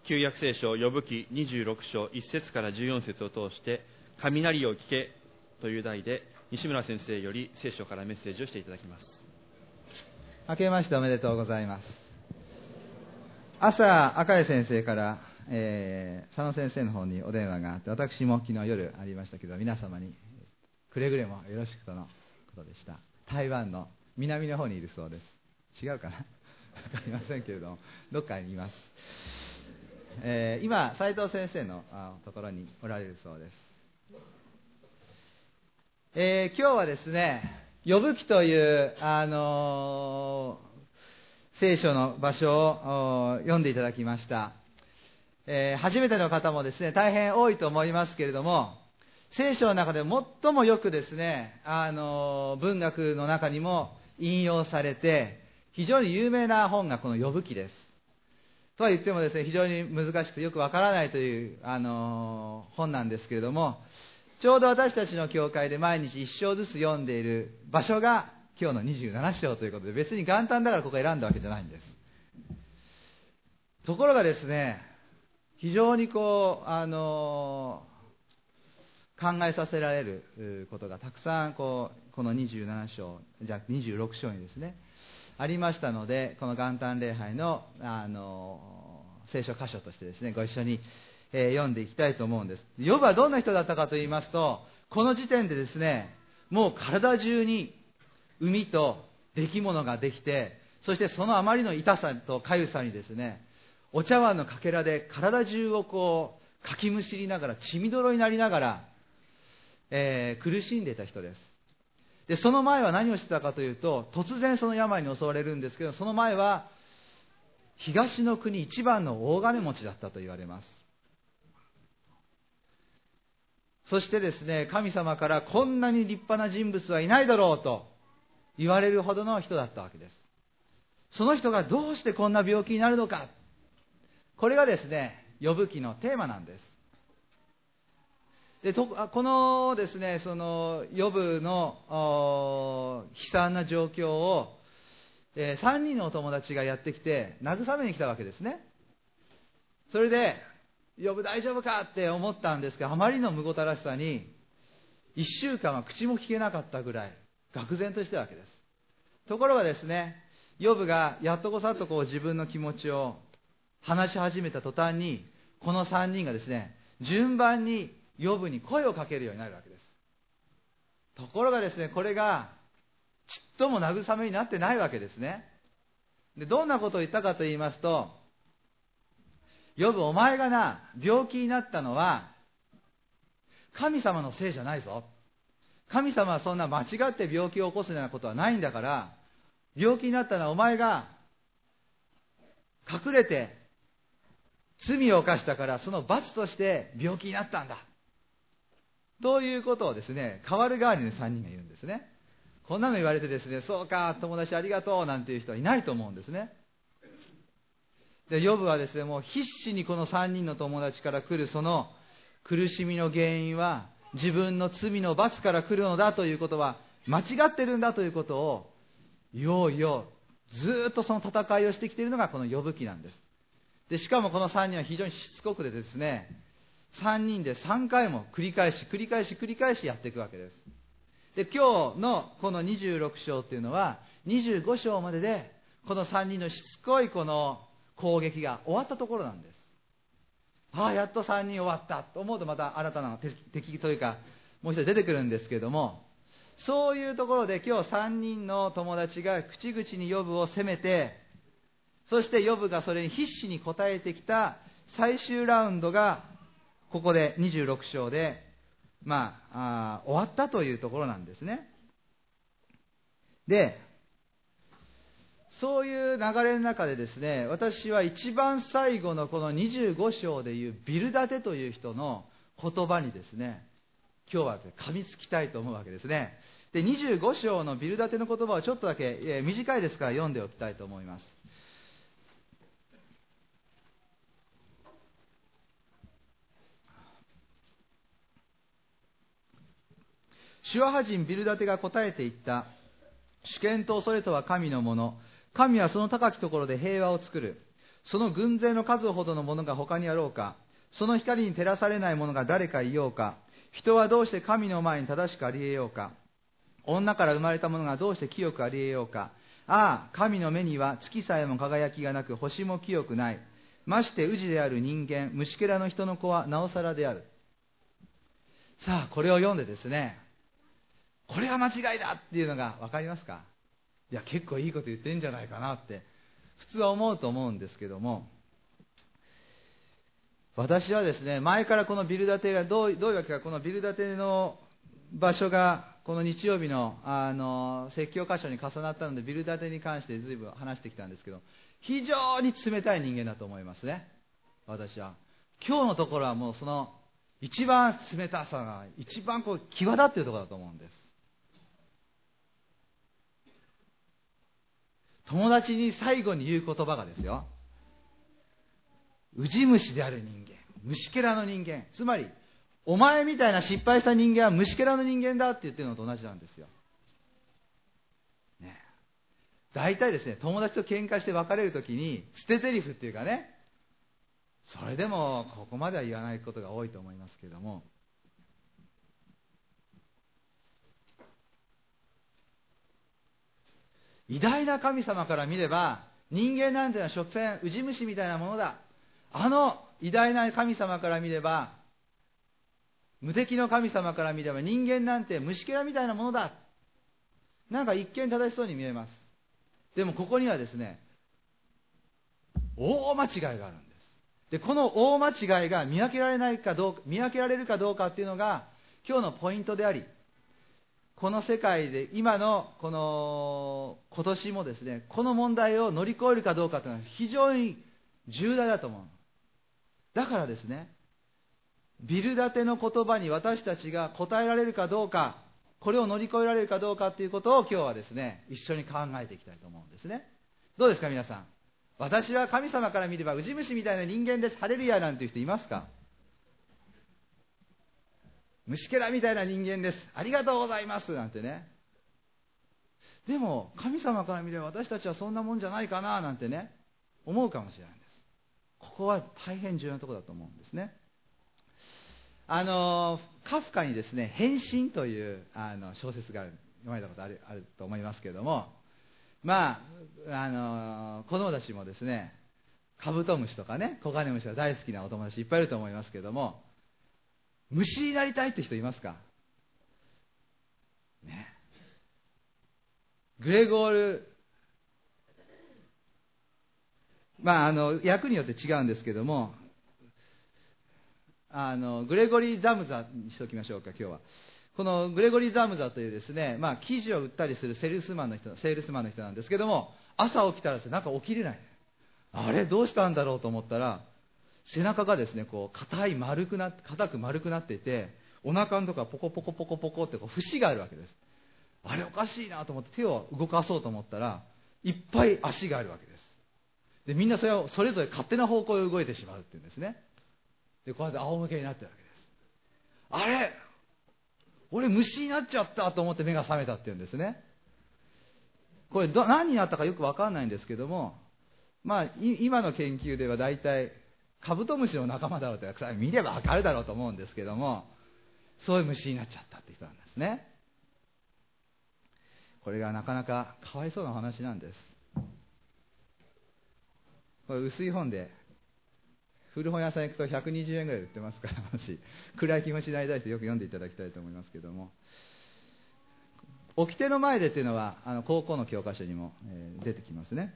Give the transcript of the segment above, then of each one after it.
旧約聖書呼ぶ記26章1節から14節を通して雷を聞けという題で西村先生より聖書からメッセージをしていただきます。 明けましておめでとうございます。朝赤井先生から、佐野先生の方にお電話があって、私も昨日夜ありましたけど、皆様にくれぐれもよろしくとのことでした。台湾の南の方にいるそうです。違うかな分かりませんけれども、どっかにいます。今斉藤先生のところにおられるそうです。今日はですね、呼ぶ記という聖書の場所を読んでいただきました。初めての方もですね、大変多いと思いますけれども、聖書の中で最もよくですね、文学の中にも引用されて、非常に有名な本がこの呼ぶ記です。とは言ってもですね、非常に難しくてよくわからないという本なんですけれども、ちょうど私たちの教会で毎日1章ずつ読んでいる場所が今日の27章ということで、別に元旦だからここ選んだわけじゃないんです。ところがですね、非常に考えさせられることがたくさんこの27章、じゃあ26章にですね、ありましたので、この元旦礼拝の、聖書箇所としてですね、ご一緒に、読んでいきたいと思うんです。ヨブはどんな人だったかと言いますと、この時点でですね、もう体中に膿と出来物ができて、そしてそのあまりの痛さと痒さにですね、お茶碗のかけらで体中をかきむしりながら、血みどろになりながら、苦しんでいた人です。で、その前は何をしてたかというと、突然その病に襲われるんですけど、その前は東の国一番の大金持ちだったと言われます。そしてですね、神様からこんなに立派な人物はいないだろうと言われるほどの人だったわけです。その人がどうしてこんな病気になるのか、これがですね、呼ぶ記のテーマなんです。で、このですね、そのヨブの悲惨な状況を、3人のお友達がやってきて慰めに来たわけですね。それでヨブ大丈夫かって思ったんですが、あまりのむごたらしさに1週間は口も聞けなかったぐらい愕然としてたわけです。ところがですね、ヨブがやっとこさっと自分の気持ちを話し始めた途端に、この3人がですね、順番にヨブに声をかけるようになるわけです。ところがですね、これがちっとも慰めになってないわけですね。で、どんなことを言ったかと言いますと、ヨブ、お前が病気になったのは神様のせいじゃないぞ。神様はそんな間違って病気を起こすようなことはないんだから、病気になったのはお前が隠れて罪を犯したから、その罰として病気になったんだということをですね、代わる代わりに3人が言うんですね。こんなの言われてですね、そうか、友達ありがとうなんていう人はいないと思うんですね。で、ヨブはですね、もう必死にこの3人の友達から来るその苦しみの原因は自分の罪の罰から来るのだということは、間違ってるんだということをずーっとその戦いをしてきているのがこのヨブ記なんです。で、しかもこの3人は非常にしつこくでですね、3人で3回も繰り返しやっていくわけです。で、今日のこの26章というのは25章まででこの3人のしつこいこの攻撃が終わったところなんです。やっと3人終わったと思うと、また新たな敵というかもう一人出てくるんですけれども、そういうところで今日3人の友達が口々にヨブを責めて、そしてヨブがそれに必死に応えてきた最終ラウンドがここで26章で終わったというところなんですね。で、そういう流れの中でですね、私は一番最後のこの25章でいうビルダテという人の言葉にですね、今日は噛みつきたいと思うわけですね。で、25章のビルダテの言葉をちょっとだけ、短いですから読んでおきたいと思います。シュアハ人ビルダテが答えていった。主権と恐れとは神のもの。神はその高きところで平和を作る。 その軍勢の数ほどのものが他にあろうか。その光に照らされないものが誰かいようか。人はどうして神の前に正しくあり得ようか。女から生まれたものがどうして清くあり得ようか。ああ、神の目には月さえも輝きがなく、星も清くない。まして氏である人間、虫けらの人の子はなおさらである。さあ、これを読んでですね、これが間違いだっていうのが分かりますか？いや、結構いいこと言ってんじゃないかなって普通は思うと思うんですけども、私はですね、前からこのビル建てがどういうわけか、このビル建ての場所がこの日曜日の説教箇所に重なったので、ビル建てに関して随分話してきたんですけど、非常に冷たい人間だと思いますね、私は。今日のところはもうその一番冷たさが一番こう際立っているところだと思うんです。友達に最後に言う言葉がですよ、ウジ虫である人間、虫けらの人間、つまりお前みたいな失敗した人間は虫けらの人間だって言ってるのと同じなんですよ、ね、大体ですね、友達と喧嘩して別れるときに捨て台詞っていうかね、それでもここまでは言わないことが多いと思いますけれども、偉大な神様から見れば人間なんてのは所詮ウジ虫みたいなものだ。あの偉大な神様から見れば、無敵の神様から見れば人間なんて虫けらみたいなものだ。なんか一見正しそうに見えます。でもここにはですね、大間違いがあるんです。で、この大間違いが見分けられるかどうかっていうのが今日のポイントであり、この世界で今の今年もですね、この問題を乗り越えるかどうかというのは非常に重大だと思う。だからですね、ビル建ての言葉に私たちが答えられるかどうか、これを乗り越えられるかどうかということを今日はですね、一緒に考えていきたいと思うんですね。どうですか皆さん。私は神様から見ればウジ虫みたいな人間です、ハレルヤなんていう人いますか？虫けらみたいな人間です、ありがとうございますなんてね。でも神様から見れば私たちはそんなもんじゃないかななんてね、思うかもしれないんです。ここは大変重要なところだと思うんですね。カフカにですね、変身という小説がある、読まれたことあると思いますけれども、まあ子供たちもですね、カブトムシとかね、コガネムシが大好きなお友達いっぱいいると思いますけれども、虫になりたいって人いますかね。グレゴール、役によって違うんですけども、グレゴリー・ザムザにしておきましょうか、今日は。このグレゴリー・ザムザというですね、記事を売ったりするセールスマンの人なんですけども、朝起きたらですね、なんか起きれない。あれ、どうしたんだろうと思ったら、背中がですね、こう硬く丸くなっていて、お腹のところがポコポコポコポコってこう節があるわけです。あれおかしいなと思って手を動かそうと思ったら、いっぱい足があるわけです。で、みんなそれをそれぞれ勝手な方向へ動いてしまうっていうんですね。で、こうやって仰向けになってるわけです。あれ、俺虫になっちゃったと思って目が覚めたっていうんですね。これ何になったかよく分かんないんですけども、今の研究では大体カブトムシの仲間だろうと見れば分かるだろうと思うんですけども、そういう虫になっちゃったって人なんですね。これがなかなかかわいそうな話なんです。これ薄い本で、古本屋さん行くと120円ぐらいで売ってますから、もし暗い気持ちになりたいとよく読んでいただきたいと思いますけども、掟の前でっていうのは高校の教科書にも、出てきますね。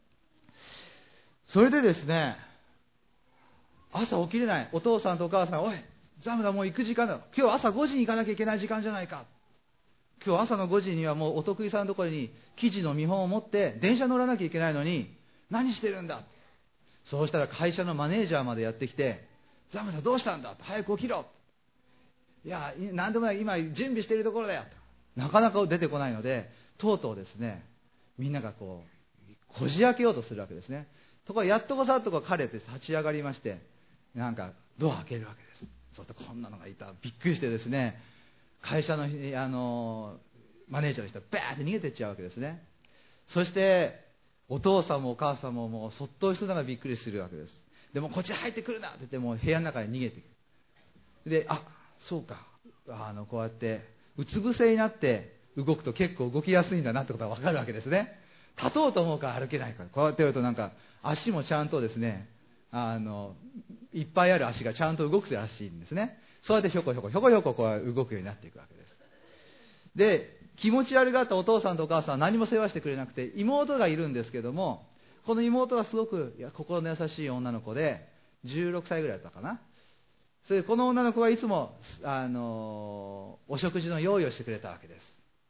それでですね、朝起きれない。お父さんとお母さん、おい、ザムだ、もう行く時間だ。今日朝5時に行かなきゃいけない時間じゃないか。今日朝の5時にはもうお得意さんのところに記事の見本を持って電車乗らなきゃいけないのに、何してるんだ。そうしたら会社のマネージャーまでやってきて、ザムだどうしたんだ、早く起きろ。いや、何でもない、今準備しているところだよ。なかなか出てこないので、とうとうですね、みんながこじ開けようとするわけですね。ところがやっとこさっと彼って立ち上がりまして、なんかドア開けるわけです。そうするとこんなのがいた。びっくりしてですね、会社の、マネージャーの人はバーって逃げていっちゃうわけですね。そしてお父さんもお母さんももうそっと一緒ながらびっくりするわけです。でもこっち入ってくるなって言ってもう部屋の中に逃げていく。で、そうか、こうやってうつ伏せになって動くと結構動きやすいんだなってことが分かるわけですね。立とうと思うから歩けないから、こうやってやるとなんか足もちゃんとですね、いっぱいある足がちゃんと動くらしいんですね。そうやってひょこひょこひょこひょここう動くようになっていくわけです。で、気持ち悪がったお父さんとお母さんは何も世話してくれなくて、妹がいるんですけども、この妹はすごく心の優しい女の子で、16歳ぐらいだったかな。それでこの女の子はいつもお食事の用意をしてくれたわけです。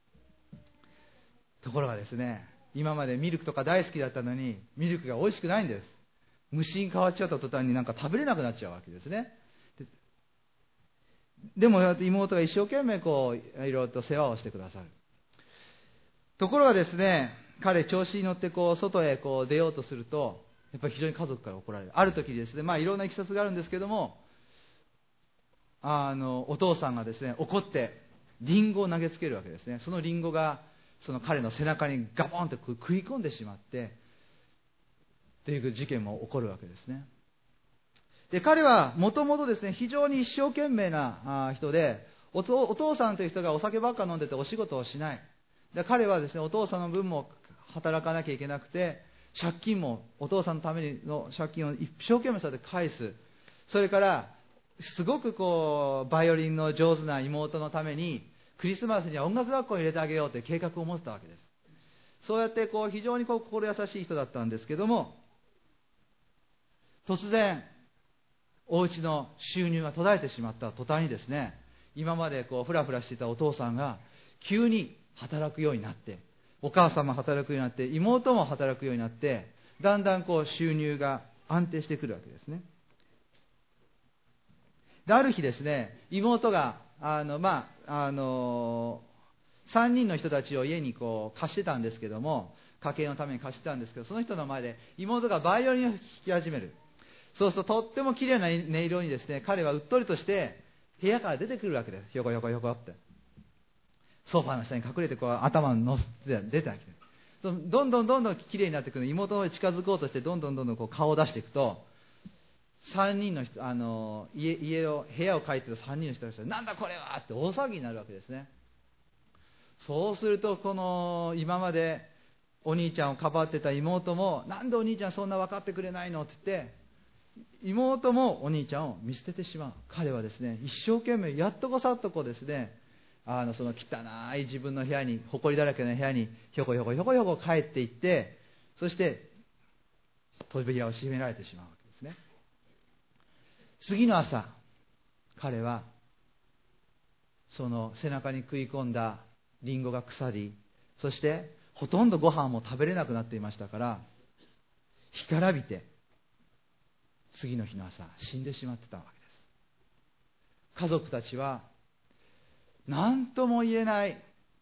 ところがですね、今までミルクとか大好きだったのにミルクが美味しくないんです。虫に変わっちゃった途端になんか食べれなくなっちゃうわけですね。でも妹が一生懸命こういろいろと世話をしてくださる。ところがですね、彼調子に乗ってこう外へこう出ようとすると、やっぱり非常に家族から怒られる。ある時ですね、いろんないきさつがあるんですけども、お父さんがですね、怒ってリンゴを投げつけるわけですね。そのリンゴがその彼の背中にガボンと食い込んでしまってという事件も起こるわけですね。で、彼はもともとですね、非常に一生懸命な人で、お父さんという人がお酒ばっか飲んでてお仕事をしない。で、彼はですね、お父さんの分も働かなきゃいけなくて、借金もお父さんのための借金を一生懸命そうやって返す。それからすごくこうバイオリンの上手な妹のためにクリスマスには音楽学校に入れてあげようという計画を持ってたわけです。そうやってこう非常に心優しい人だったんですけども、突然お家の収入が途絶えてしまった途端にですね、今までこうフラフラしていたお父さんが急に働くようになって、お母さんも働くようになって、妹も働くようになって、だんだんこう収入が安定してくるわけですね。で、ある日ですね、妹が3人の人たちを家にこう貸してたんですけども、家計のために貸してたんですけど、その人の前で妹がバイオリンを弾き始める。そうするととっても綺麗な音色にですね、彼はうっとりとして部屋から出てくるわけです。ひょこひょこひょこって。ソファーの下に隠れてこう頭を乗せて出てきて、どんどん綺麗になってくる。妹の方に近づこうとしてどんどんこう顔を出していくと、3人の人、部屋を借りている3人の人たちがなんだこれはって大騒ぎになるわけですね。そうするとこの今までお兄ちゃんをかばってた妹も、なんでお兄ちゃんそんな分かってくれないのって言って、妹もお兄ちゃんを見捨ててしまう。彼はですね、一生懸命やっとこさっとこうですね、その汚い自分の部屋に、埃だらけの部屋にひょこひょこひょこひょこ帰っていって、そして扉を閉められてしまうわけですね。次の朝、彼はその背中に食い込んだリンゴが腐り、そしてほとんどご飯も食べれなくなっていましたから、干からびて次の日の朝死んでしまってたわけです。家族たちは何とも言えない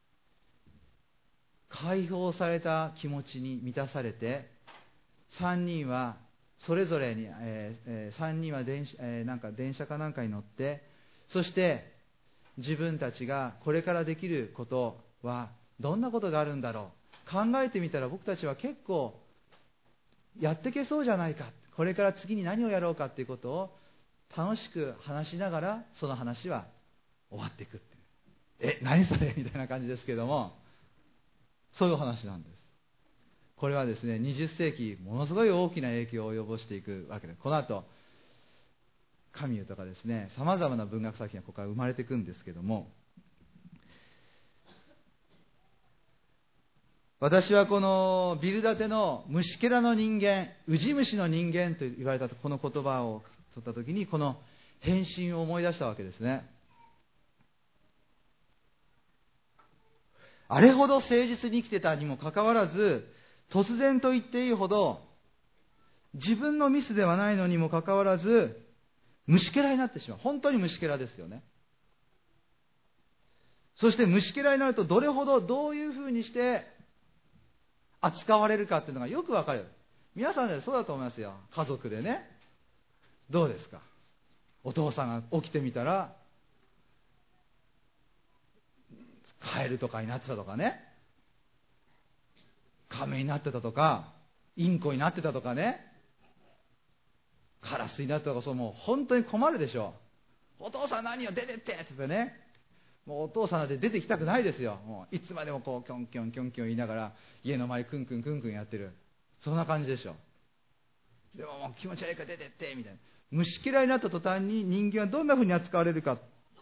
解放された気持ちに満たされて、3人はそれぞれに、3人は電車かなんかに乗って、そして自分たちがこれからできることはどんなことがあるんだろう、考えてみたら僕たちは結構やっていけそうじゃないか、これから次に何をやろうかということを楽しく話しながら、その話は終わっていくっていう、何それみたいな感じですけども、そういう話なんです。これはですね、20世紀ものすごい大きな影響を及ぼしていくわけです。この後カミューとかですね、さまざまな文学作品がここから生まれていくんですけども、私はこのビルダテの虫けらの人間、ウジ虫の人間と言われたこの言葉を取ったときに、この変身を思い出したわけですね。あれほど誠実に生きてたにもかかわらず、突然と言っていいほど自分のミスではないのにもかかわらず虫けらになってしまう。本当に虫けらですよね。そして虫けらになるとどれほど、どういうふうにして扱われるかっていうのがよくわかる。皆さんでそうだと思いますよ。家族でね、どうですか。お父さんが起きてみたらカエルとかになってたとかね、亀になってたとか、 インコになってたとかね、カラスになったとか、そうもう本当に困るでしょう。お父さん何よ、出てってって言ってね、もうお父さんなんて出てきたくないですよ。もういつまでもこうキョンキョンキョンキョン言いながら家の前クンクンクンクンやってる、そんな感じでしょ。でももう気持ち悪いから出てってみたいな、虫嫌いになった途端に人間はどんな風に扱われるか。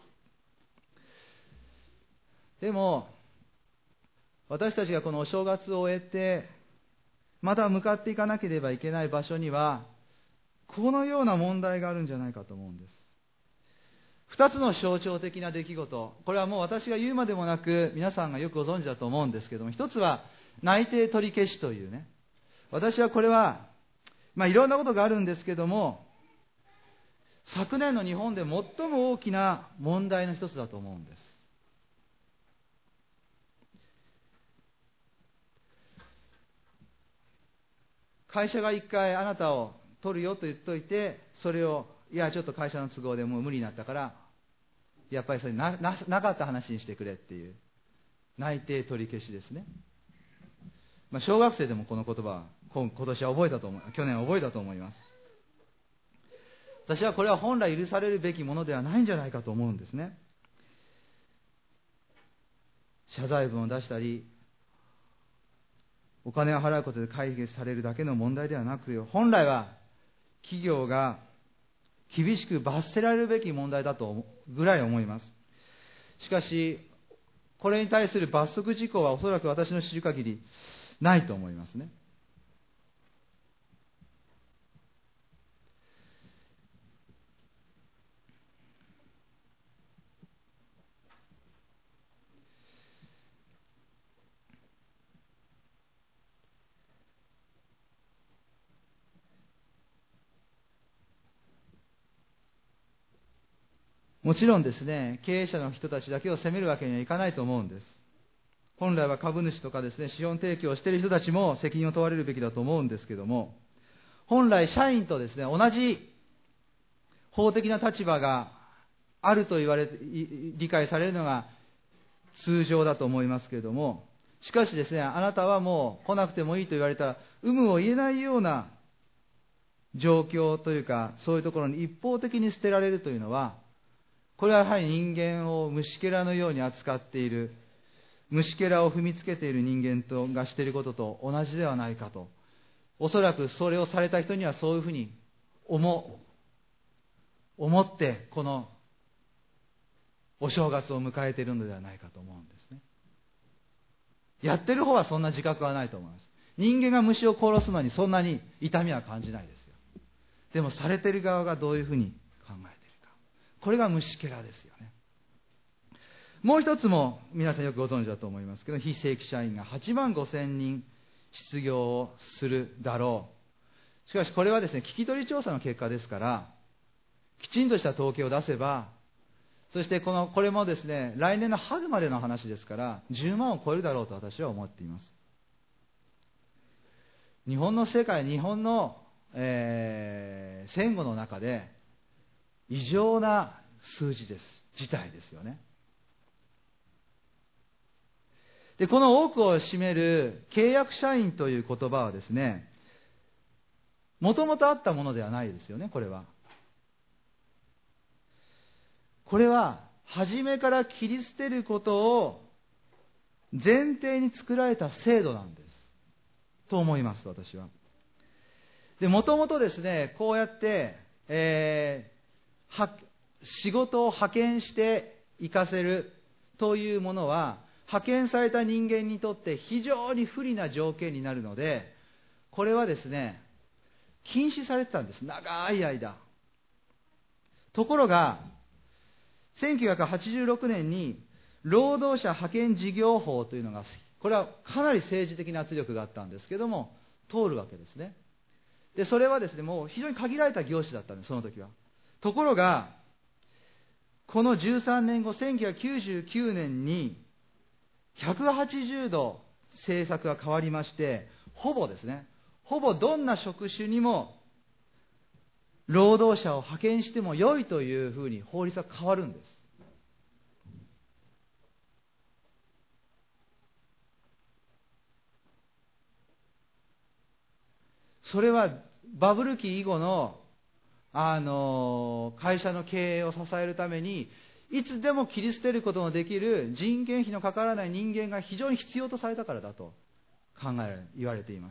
でも私たちがこのお正月を終えてまた向かっていかなければいけない場所にはこのような問題があるんじゃないかと思うんです。二つの象徴的な出来事、これはもう私が言うまでもなく皆さんがよくご存知だと思うんですけども、一つは内定取り消しというね、私はこれはいろんなことがあるんですけども、昨年の日本で最も大きな問題の一つだと思うんです。会社が一回あなたを取るよと言っといて、それをいやちょっと会社の都合でもう無理になったからやっぱりそれなかった話にしてくれっていう内定取り消しですね。小学生でもこの言葉は今年は覚えたと思う、去年は覚えたと思います。私はこれは本来許されるべきものではないんじゃないかと思うんですね。謝罪文を出したりお金を払うことで解決されるだけの問題ではなく、本来は企業が厳しく罰せられるべき問題だとぐらい思います。しかしこれに対する罰則事項はおそらく私の知る限りないと思いますね。もちろんですね、経営者の人たちだけを責めるわけにはいかないと思うんです。本来は株主とかですね、資本提供をしている人たちも責任を問われるべきだと思うんですけども、本来社員とですね、同じ法的な立場があると理解されるのが通常だと思いますけれども、しかしですね、あなたはもう来なくてもいいと言われたら有無を言えないような状況というか、そういうところに一方的に捨てられるというのは、これはやはり人間を虫けらのように扱っている、虫けらを踏みつけている人間がしていることと同じではないかと。おそらくそれをされた人にはそういうふうに思ってこのお正月を迎えているのではないかと思うんですね。やってる方はそんな自覚はないと思います。人間が虫を殺すのにそんなに痛みは感じないですよ。でもされている側がどういうふうに考えているか、これが虫けらですよね。もう一つも皆さんよくご存知だと思いますけど、非正規社員が8万5千人失業をするだろう。しかしこれはですね、聞き取り調査の結果ですから、きちんとした統計を出せば、そしてこれもですね、来年の春までの話ですから10万を超えるだろうと私は思っています。日本の戦後の中で異常な数字です。事態ですよね。で、この多くを占める契約社員という言葉はですね、もともとあったものではないですよね。これは初めから切り捨てることを前提に作られた制度なんですと思います、私は。で、もともとですね、こうやって、仕事を派遣して行かせるというものは派遣された人間にとって非常に不利な条件になるので、これはですね、禁止されてたんです、長い間。ところが1986年に労働者派遣事業法というのが、これはかなり政治的な圧力があったんですけども、通るわけですね。で、それはですね、もう非常に限られた業種だったんです、その時は。ところが、この13年後、1999年に180度政策が変わりまして、ほぼどんな職種にも労働者を派遣しても良いというふうに法律が変わるんです。 それはバブル期以後の、会社の経営を支えるために、いつでも切り捨てることのできる人件費のかからない人間が非常に必要とされたからだと言われています。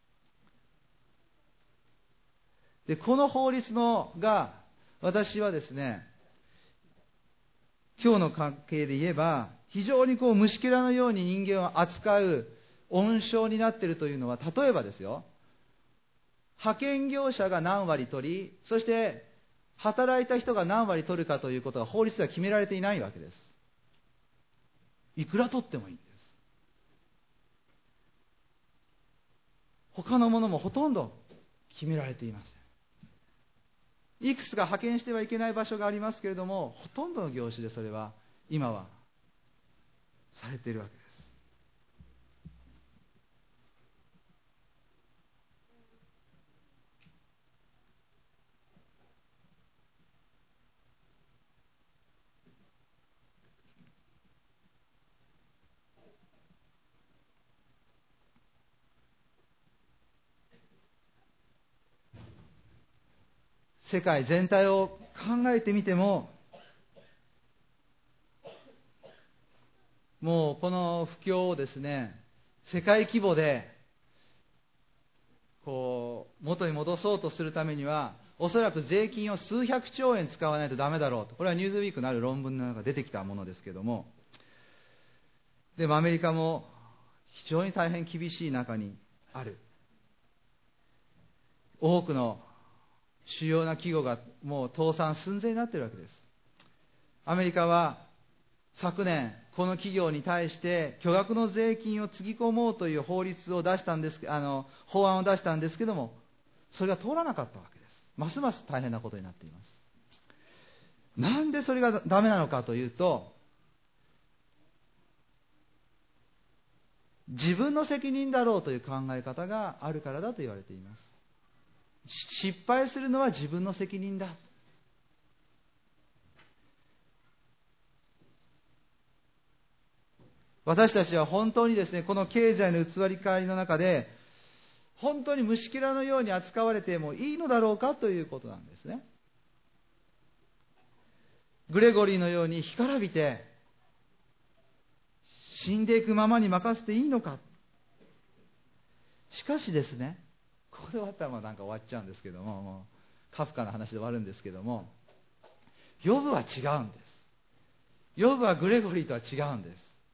で、この法律が、私はですね、今日の関係で言えば、非常に虫けらのように人間を扱う温床になっているというのは、例えばですよ、派遣業者が何割取り、そして働いた人が何割取るかということは法律では決められていないわけです。いくら取ってもいいんです。他のものもほとんど決められていません。いくつか派遣してはいけない場所がありますけれども、ほとんどの業種でそれは今はされているわけです。世界全体を考えてみても、もうこの不況をですね、世界規模で元に戻そうとするためには、おそらく税金を数百兆円使わないとダメだろうと、これはニューズウィークのある論文の中で出てきたものですけれども、でもアメリカも非常に大変厳しい中にある。多くの主要な企業がもう倒産寸前になっているわけです。アメリカは昨年、この企業に対して巨額の税金をつぎ込もうという法案を出したんですけども、それが通らなかったわけです。ますます大変なことになっています。なんでそれがダメなのかというと、自分の責任だろうという考え方があるからだと言われています。失敗するのは自分の責任だ。私たちは本当にですね、この経済の移り変わりの中で、本当に虫けらのように扱われてもいいのだろうかということなんですね。グレゴリーのように干からびて、死んでいくままに任せていいのか。しかしですね、ここで終わったらなんか終わっちゃうんですけども、もうカフカの話で終わるんですけども、ヨブは違うんです。ヨブはグレゴリーとは違うんです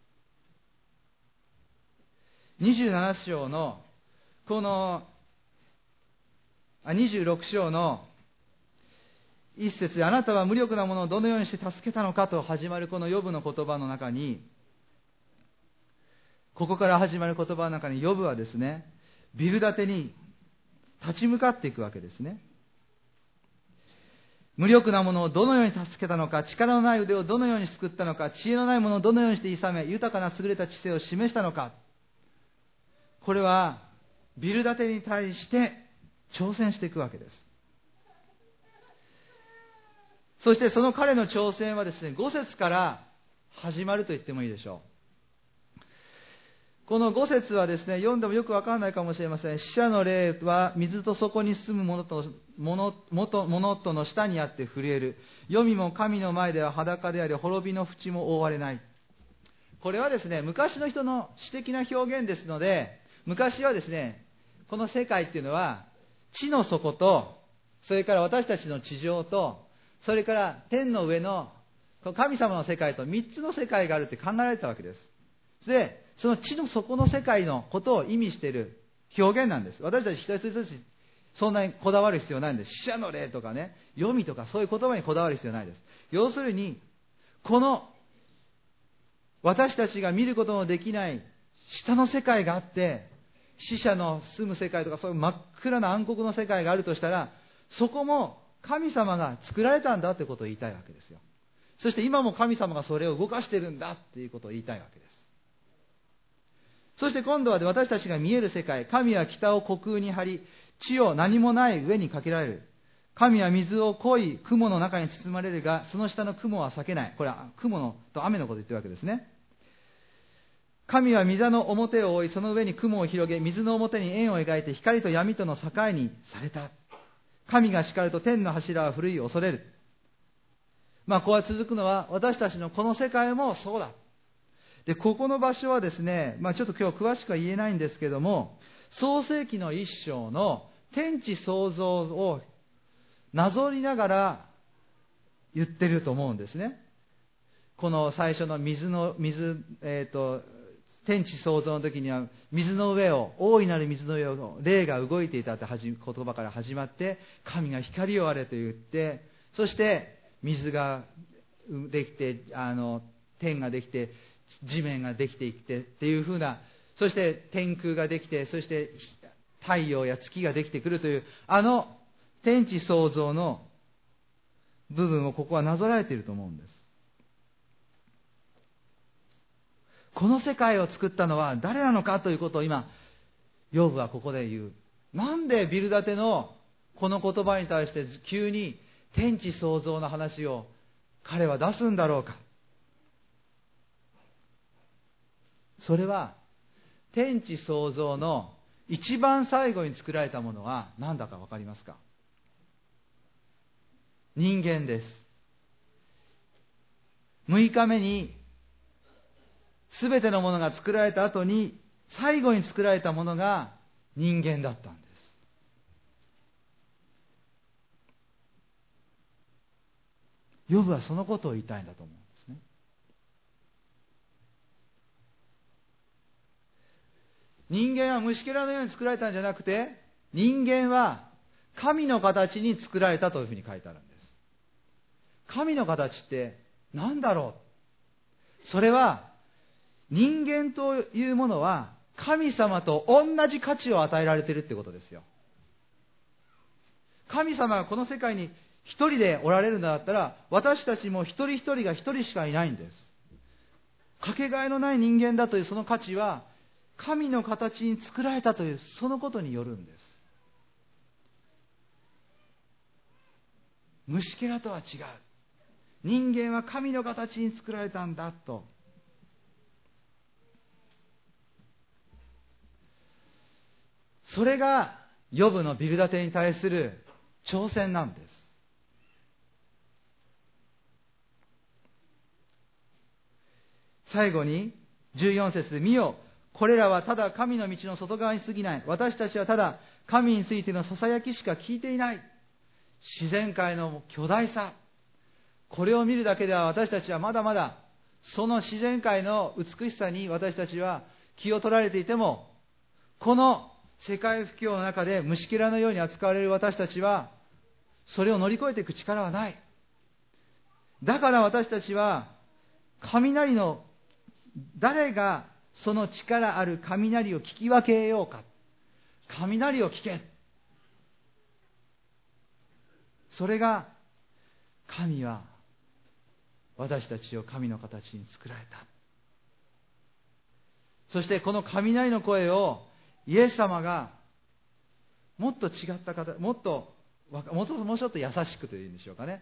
。27章の26章の一節で、あなたは無力な者をどのようにして助けたのかと始まるこのヨブの言葉の中に、ここから始まる言葉の中にヨブはですね、ビル建てに立ち向かっていくわけですね。無力な者をどのように助けたのか、力のない腕をどのように救ったのか、知恵のない者をどのようにして諌め、豊かな優れた知性を示したのか。これはビル建てに対して挑戦していくわけです。そしてその彼の挑戦はですね、5節から始まると言ってもいいでしょう。この5節はですね、読んでもよくわからないかもしれません。死者の霊は水と底に住む者との下にあって震える。黄泉も神の前では裸であり、滅びの淵も覆われない。これはですね、昔の人の詩的な表現ですので、昔はですね、この世界っていうのは、地の底と、それから私たちの地上と、それから天の上の神様の世界と3つの世界があるって考えられてたわけです。で、その地の底の世界のことを意味している表現なんです。私たち一人一人そんなにこだわる必要ないんです。死者の霊とかね、黄泉とかそういう言葉にこだわる必要ないです。要するに、この私たちが見ることのできない下の世界があって、死者の住む世界とかそういう真っ暗な暗黒の世界があるとしたら、そこも神様が作られたんだということを言いたいわけですよ。そして今も神様がそれを動かしているんだということを言いたいわけです。そして今度は私たちが見える世界、神は北を虚空に張り、地を何もない上にかけられる。神は水を濃い雲の中に包まれるが、その下の雲は裂けない。これは雲と雨のことを言ってるわけですね。 神は御座の表を覆い、その上に雲を広げ、水の表に円を描いて、光と闇との境にされた。神が叱ると天の柱は古い恐れる。ここが続くのは、私たちのこの世界もそうだ。で、ここの場所はですね、ちょっと今日詳しくは言えないんですけども、創世記の一章の天地創造をなぞりながら言ってると思うんですね。この最初の天地創造の時には水の上を、大いなる水の上を霊が動いていたという言葉から始まって、神が光をあれと言って、そして水ができて、天ができて、地面ができていってっていう風な、そして天空ができて、そして太陽や月ができてくるという、天地創造の部分をここはなぞらえていると思うんです。この世界を作ったのは誰なのかということを今、ヨブはここで言う。なんでビルダテのこの言葉に対して急に天地創造の話を彼は出すんだろうか。それは天地創造の一番最後に作られたものは何だか分かりますか？人間です。6日目にすべてのものが作られた後に最後に作られたものが人間だったんです。ヨブはそのことを言いたいんだと思うんですね。人間は虫けらのように作られたんじゃなくて、人間は神の形に作られたというふうに書いてあるんです。神の形って何だろう？それは人間というものは神様と同じ価値を与えられているってことですよ。神様がこの世界に一人でおられるのだったら、私たちも一人一人が一人しかいないんです。かけがえのない人間だというその価値は神の形に作られたというそのことによるんです。虫けらとは違う。人間は神の形に作られたんだと。それがヨブのビルダテに対する挑戦なんです。最後に14節で、見よ、これらはただ神の道の外側に過ぎない。私たちはただ神についてのささやきしか聞いていない。自然界の巨大さ、これを見るだけでは私たちはまだまだその自然界の美しさに私たちは気を取られていても、この世界不況の中で虫けらのように扱われる私たちはそれを乗り越えていく力はない。だから私たちは雷の、誰がその力ある雷を聞き分けようか。雷を聞け。それが、神は私たちを神の形に作られた。そしてこの雷の声をイエス様がもっと違った方、もうちょっと優しくというんでしょうかね、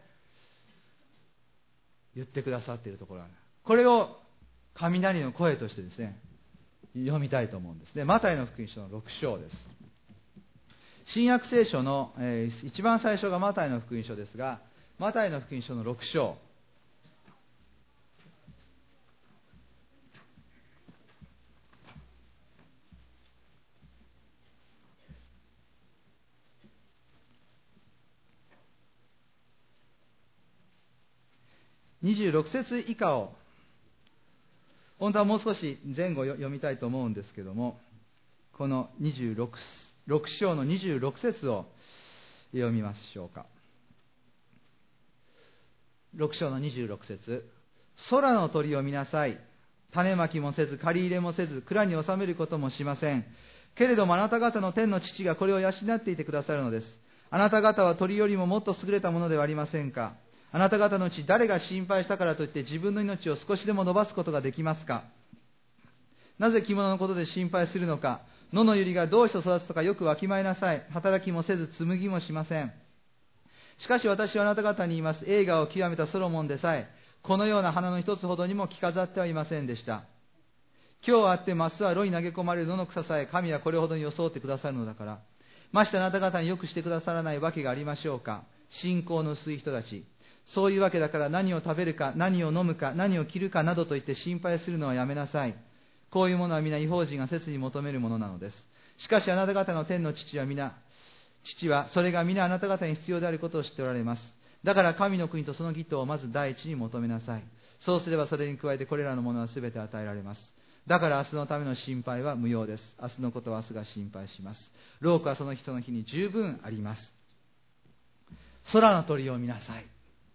言ってくださっているところがある。これを雷の声としてですね、読みたいと思うんですね。マタイの福音書の6章です。新約聖書の、一番最初がマタイの福音書ですが、マタイの福音書の6章。26節以下を、本当はもう少し前後読みたいと思うんですけども、この6章の26節を読みましょうか。6章の26節、空の鳥を見なさい。種まきもせず、借り入れもせず、蔵に収めることもしません。けれどもあなた方の天の父がこれを養っていてくださるのです。あなた方は鳥よりももっと優れたものではありませんか。あなた方のうち誰が心配したからといって自分の命を少しでも伸ばすことができますか。なぜ着物のことで心配するのか。野の百合がどうして育つとかよくわきまえなさい。働きもせず紡ぎもしません。しかし私はあなた方に言います。栄華を極めたソロモンでさえこのような花の一つほどにも着飾ってはいませんでした。 今日はあって明日は炉に投げ込まれる野の草さえ神はこれほどに装ってくださるのだから、ましてあなた方によくしてくださらないわけがありましょうか。信仰の薄い人たち。そういうわけだから何を食べるか、何を飲むか、何を着るかなどと言って心配するのはやめなさい。こういうものは皆異邦人が切に求めるものなのです。しかしあなた方の天の父はそれが皆あなた方に必要であることを知っておられます。だから神の国とその義とをまず第一に求めなさい。そうすればそれに加えてこれらのものはすべて与えられます。だから明日のための心配は無用です。明日のことは明日が心配します。労苦はその人の日に十分あります。空の鳥を見なさい。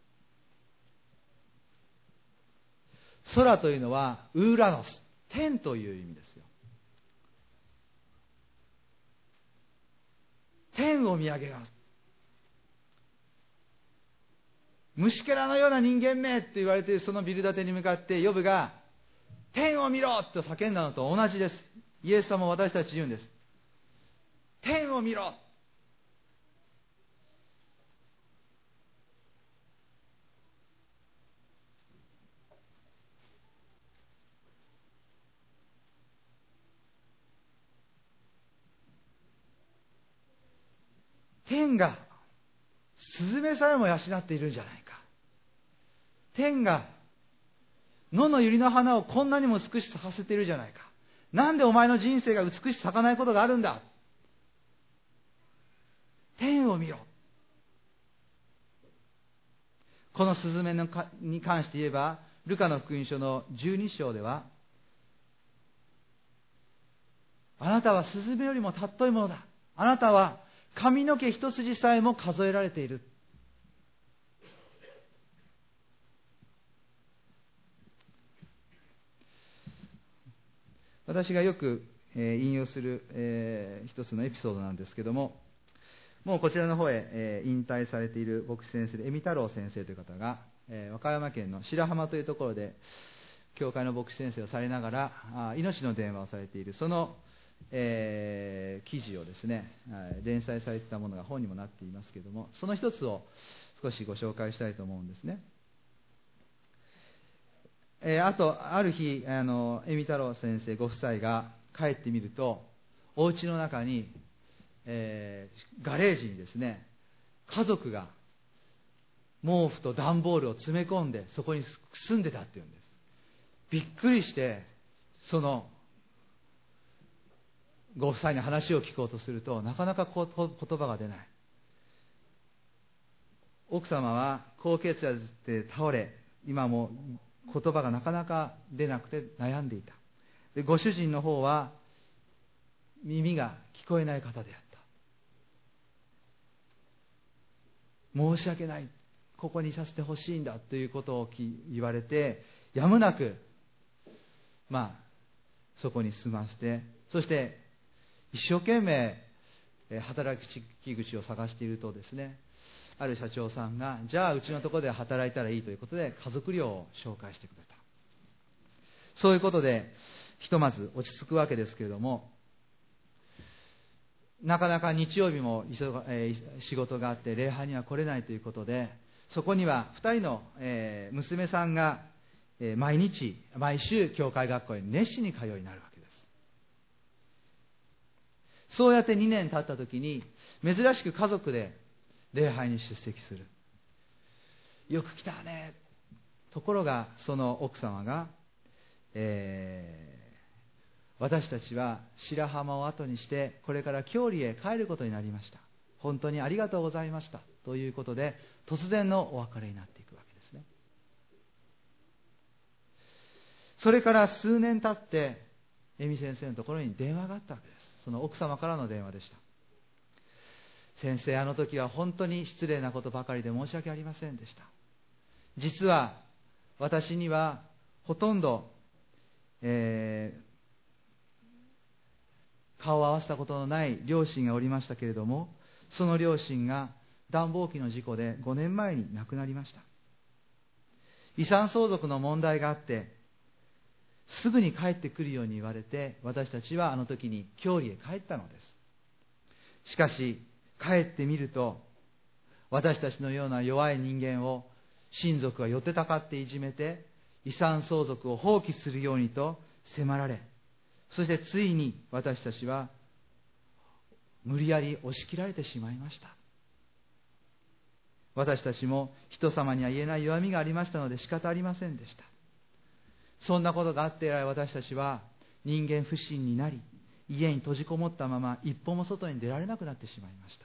空というのはウーラノス、天という意味ですよ。天を見上げよう。虫けらのような人間めって言われているそのビル建てに向かってヨブが天を見ろと叫んだのと同じです。イエス様も私たち言うんです。天を見ろ。天がスズメさえも養っているんじゃないか。天が野の百合の花をこんなにも美しく咲かせているじゃないか。なんでお前の人生が美しく咲かないことがあるんだ。天を見ろ。このスズメに関して言えば、ルカの福音書の12章では、あなたはスズメよりも尊いものだ。あなたは髪の毛一筋さえも数えられている。私がよく引用する一つのエピソードなんですけども、もうこちらの方へ引退されている牧師先生で、江見太郎先生という方が和歌山県の白浜というところで教会の牧師先生をされながら命の電話をされている、その記事をですね、連載されていたものが本にもなっていますけれども、その一つを少しご紹介したいと思うんですね。あとある日江見太郎先生ご夫妻が帰ってみると、お家の中に、ガレージにですね、家族が毛布と段ボールを詰め込んでそこに住んでたっていうんです。びっくりして、そのご夫妻に話を聞こうとすると、なかなか言葉が出ない。奥様は高血圧で倒れ、今も言葉がなかなか出なくて悩んでいた。で、ご主人の方は耳が聞こえない方であった。申し訳ない、ここにいさせてほしいんだということを言われて、やむなくそこに住ませて、そして一生懸命働き口を探しているとですね、ある社長さんが、じゃあうちのところで働いたらいいということで家族寮を紹介してくれた。そういうことでひとまず落ち着くわけですけれども、なかなか日曜日も仕事があって礼拝には来れないということで、そこには2人の娘さんが毎週教会学校に熱心に通いになるわけです。そうやって2年経った時に珍しく家族で礼拝に出席する。よく来たね。ところがその奥様が、私たちは白浜を後にしてこれから郷里へ帰ることになりました。本当にありがとうございましたということで、突然のお別れになっていくわけですね。それから数年経って江見先生のところに電話があったわけです。その奥様からの電話でした。先生、あの時は本当に失礼なことばかりで申し訳ありませんでした。実は私にはほとんど、顔を合わせたことのない両親がおりましたけれども、その両親が暖房機の事故で5年前に亡くなりました。遺産相続の問題があってすぐに帰ってくるように言われて、私たちはあの時に郷里へ帰ったのです。しかし帰ってみると、私たちのような弱い人間を親族は寄ってたかっていじめて、遺産相続を放棄するようにと迫られ、 そしてついに私たちは無理やり押し切られてしまいました。私たちも人様には言えない弱みがありましたので仕方ありませんでした。そんなことがあって以来、私たちは人間不信になり、家に閉じこもったまま一歩も外に出られなくなってしまいました。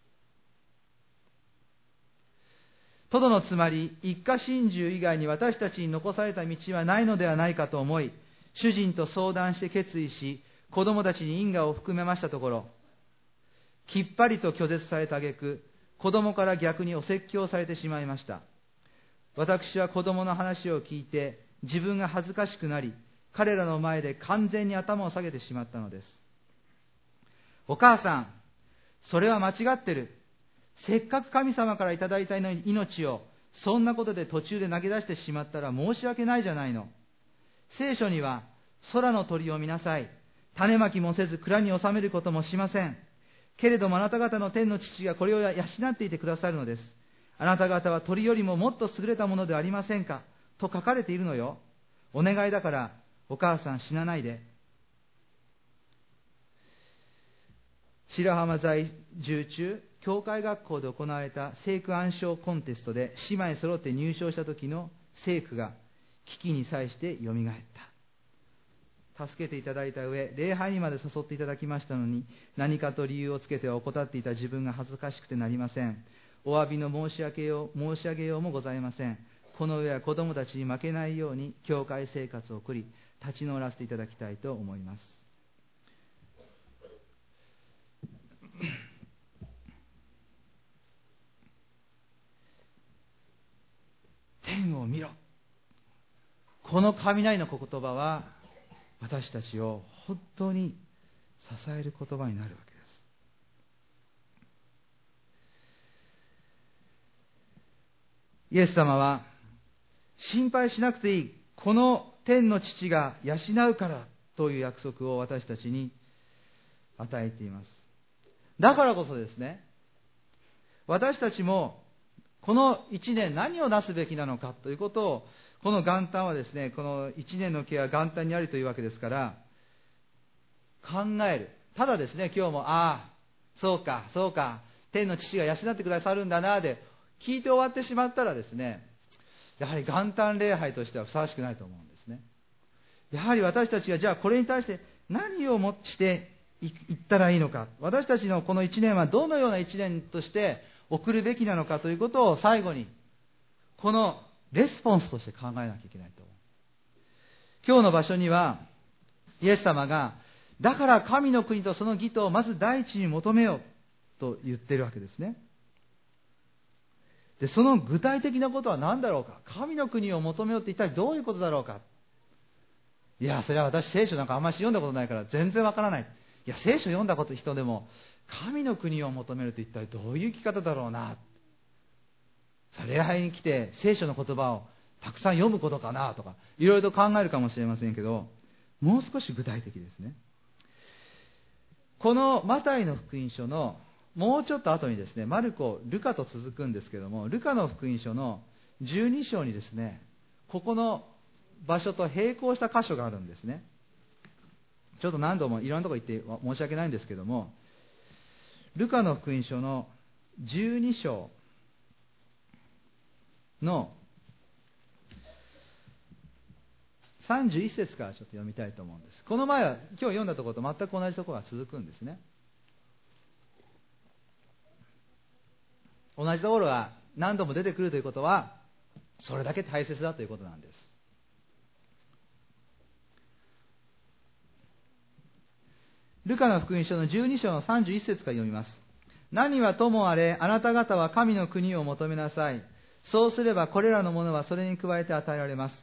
トドのつまり一家心中以外に私たちに残された道はないのではないかと思い、主人と相談して決意し、子供たちに因果を含めましたところ、きっぱりと拒絶された挙句、子供から逆にお説教されてしまいました。私は子供の話を聞いて自分が恥ずかしくなり、彼らの前で完全に頭を下げてしまったのです。お母さん、それは間違ってる。せっかく神様からいただいた命をそんなことで途中で投げ出してしまったら申し訳ないじゃないの。聖書には空の鳥を見なさい。種まきもせず蔵に収めることもしません。けれどもあなた方の天の父がこれを養っていてくださるのです。あなた方は鳥よりももっと優れたものではありませんかと書かれているのよ。お願いだからお母さん死なないで。白浜在住中、教会学校で行われた聖句暗唱コンテストで姉妹揃って入賞した時の聖句が危機に際してよみがえった。助けていただいた上、礼拝にまで誘っていただきましたのに、何かと理由をつけては怠っていた自分が恥ずかしくてなりません。お詫びの申し上げようもございません。この上は子供たちに負けないように教会生活を送り、立ち直らせていただきたいと思います。天を見ろ。この雷の言葉は私たちを本当に支える言葉になるわけです。イエス様は心配しなくていい、この天の父が養うからという約束を私たちに与えています。だからこそですね、私たちもこの一年何をなすべきなのかということを、この元旦はですね、この一年の計は元旦にあるというわけですから考える。ただですね、今日もそうか天の父が養ってくださるんだなで聞いて終わってしまったらですね、やはり元旦礼拝としてはふさわしくないと思うんですね。やはり私たちがじゃあこれに対して何をもしていったらいいのか、私たちのこの一年はどのような一年として送るべきなのかということを最後にこのレスポンスとして考えなきゃいけないと思う。今日の場所にはイエス様がだから神の国とその義とをまず第一に求めようと言っているわけですね。でその具体的なことは何だろうか。神の国を求めようって一体どういうことだろうか。いやそれは私聖書なんかあんまり読んだことないから全然わからない。いや聖書読んだ人でも神の国を求めると一体どういう生き方だろうな。礼拝に来て聖書の言葉をたくさん読むことかなとかいろいろと考えるかもしれませんけど、もう少し具体的ですね。このマタイの福音書のもうちょっと後にですね、マルコ、ルカと続くんですけども、ルカの福音書の12章にですね、ここの場所と並行した箇所があるんですね。ちょっと何度もいろんなところ行って申し訳ないんですけども、ルカの福音書の12章の31節からちょっと読みたいと思うんです。この前は今日読んだところと全く同じところが続くんですね。同じところが何度も出てくるということはそれだけ大切だということなんです。ルカの福音書の12章の31節から読みます。何はともあれ、あなた方は神の国を求めなさい。そうすればこれらのものはそれに加えて与えられます。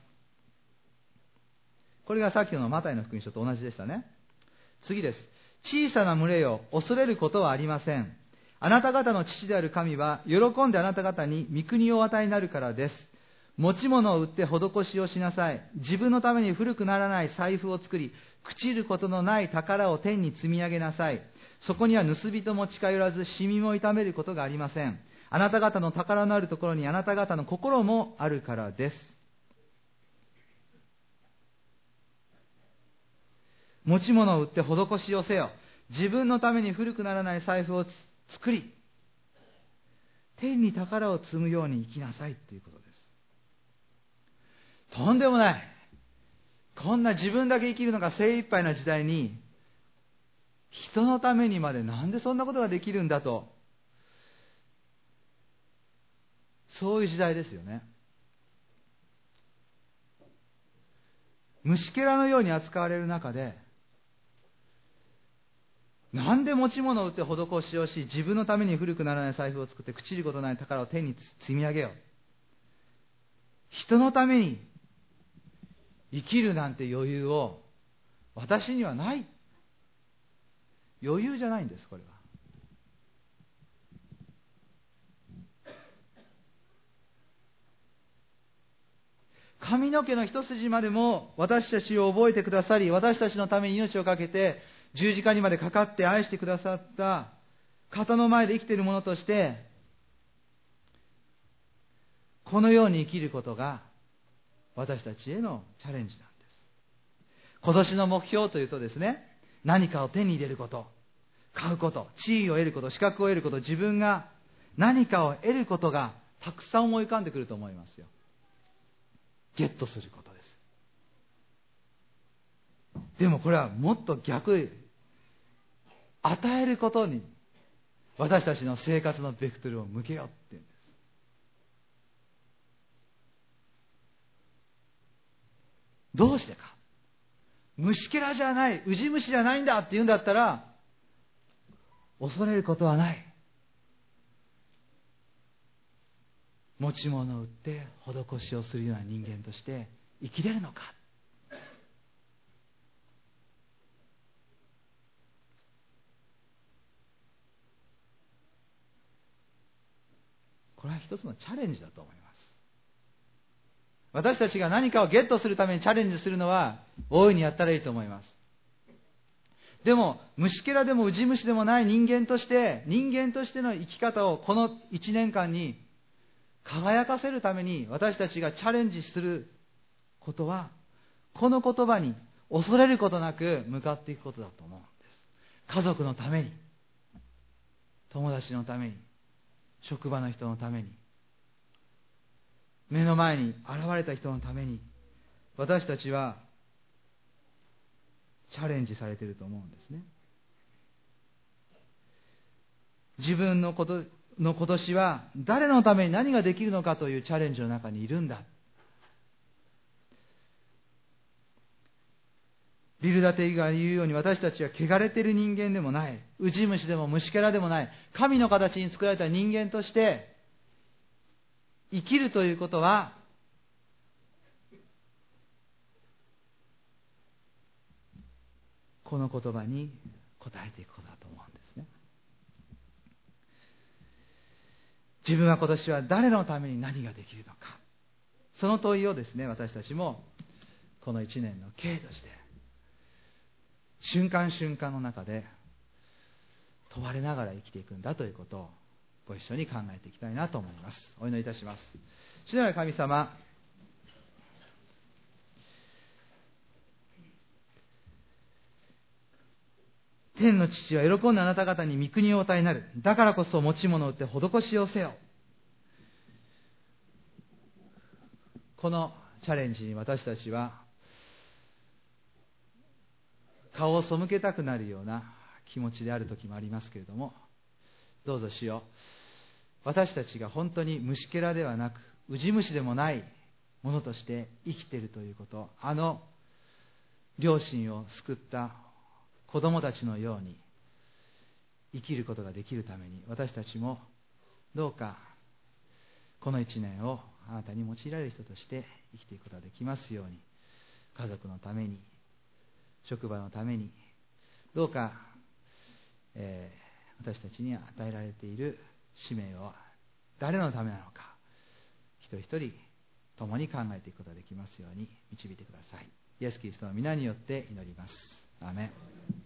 これがさっきのマタイの福音書と同じでしたね。次です。小さな群れよ、恐れることはありません。あなた方の父である神は喜んであなた方に御国をお与えになるからです。持ち物を売って施しをしなさい。自分のために古くならない財布を作り、朽ちることのない宝を天に積み上げなさい。そこには盗人も近寄らず、シミも痛めることがありません。あなた方の宝のあるところにあなた方の心もあるからです。 持ち物を売って施しをせよ。自分のために古くならない財布を作り、天に宝を積むように生きなさいということです。とんでもない。こんな自分だけ生きるのが精一杯な時代に、人のためにまでなんでそんなことができるんだと、そういう時代ですよね。虫けらのように扱われる中で、なんで持ち物を売って施しをし、自分のために古くならない財布を作って朽ちることない宝を天に積み上げよう。人のために生きるなんて余裕を私にはない。余裕じゃないんです、これは。髪の毛の一筋までも私たちを覚えてくださり、私たちのために命を懸けて十字架にまでかかって愛してくださった方の前で生きている者として、このように生きることが私たちへのチャレンジなんです。今年の目標というとですね、何かを手に入れること、買うこと、地位を得ること、資格を得ること、自分が何かを得ることがたくさん思い浮かんでくると思いますよ。ゲットすることです。でもこれはもっと逆、与えることに私たちの生活のベクトルを向けようっていうんです。どうしてか。虫けらじゃない、ウジ虫じゃないんだって言うんだったら、恐れることはない。持ち物を売って施しをするような人間として生きれるのか。これは一つのチャレンジだと思います。私たちが何かをゲットするためにチャレンジするのは大いにやったらいいと思います。でも虫けらでもウジ虫でもない人間としての生き方をこの1年間に輝かせるために私たちがチャレンジすることは、この言葉に恐れることなく向かっていくことだと思うんです。家族のために、友達のために、職場の人のために、目の前に現れた人のために、私たちはチャレンジされていると思うんですね。自分の今年は誰のために何ができるのかというチャレンジの中にいるんだ。ビルダティが言うように、私たちは汚れている人間でもない、ウジ虫でも虫けらでもない、神の形に作られた人間として生きるということは、この言葉に応えていくことだと思うんですね。自分は今年は誰のために何ができるのか、その問いをですね、私たちもこの1年の経として瞬間瞬間の中で問われながら生きていくんだということをご一緒に考えていきたいなと思います。お祈りいたします。主なる神様、天の父は喜んであなた方に御国をお与えになる。だからこそ持ち物を売って施しをせよ。このチャレンジに私たちは顔を背けたくなるような気持ちである時もありますけれども、どうぞ主よ、私たちが本当に虫けらではなくウジ虫でもないものとして生きているということ、あの両親を救った子供たちのように生きることができるために、私たちもどうかこの1年をあなたに用いられる人として生きていくことができますように、家族のために、職場のために、どうか、私たちに与えられている使命を誰のためなのか、一人一人共に考えていくことができますように導いてください。イエス・キリストの皆によって祈ります。アーメン。